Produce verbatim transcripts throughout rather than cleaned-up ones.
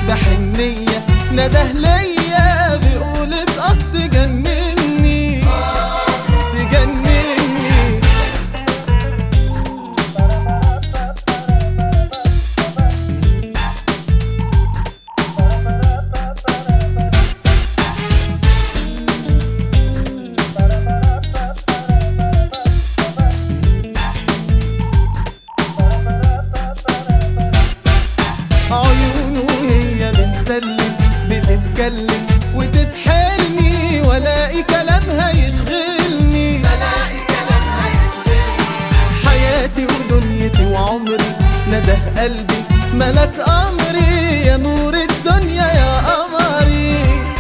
بحنية نده ليا بيقول اتقط تجنني تجنني. عيونه هي بتسلم بتتكلم وتسحلني والاقي كلامها يشغلني الاقي كلامها يشغلني. حياتي ودنيتي وعمري نده قلبي ملك امري يا نور الدنيا يا قمري.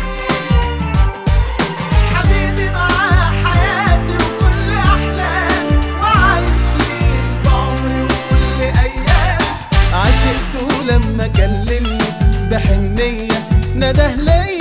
حبيبي معاه حياتي وكل احلامي وعايش ليه بعمري وكل ايام. عشقته لما كلمني بحنية نده ليا